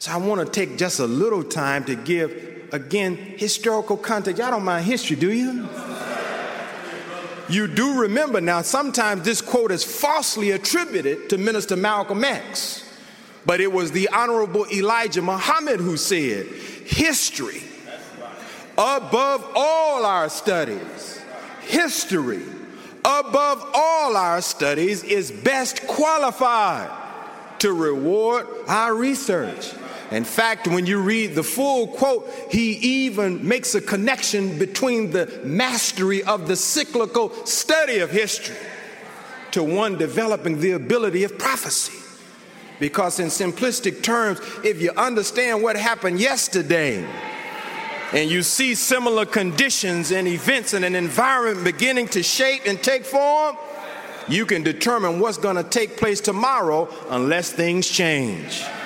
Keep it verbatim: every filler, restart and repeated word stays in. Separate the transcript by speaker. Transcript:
Speaker 1: So I want to take just a little time to give, again, historical context. Y'all don't mind history, do you? You do remember now, sometimes this quote is falsely attributed to Minister Malcolm X. But it was the Honorable Elijah Muhammad who said, history, above all our studies, history, above all our studies, is best qualified to reward our research. In fact, when you read the full quote, he even makes a connection between the mastery of the cyclical study of history to one developing the ability of prophecy. Because in simplistic terms, if you understand what happened yesterday, and you see similar conditions and events and an environment beginning to shape and take form, you can determine what's going to take place tomorrow unless things change.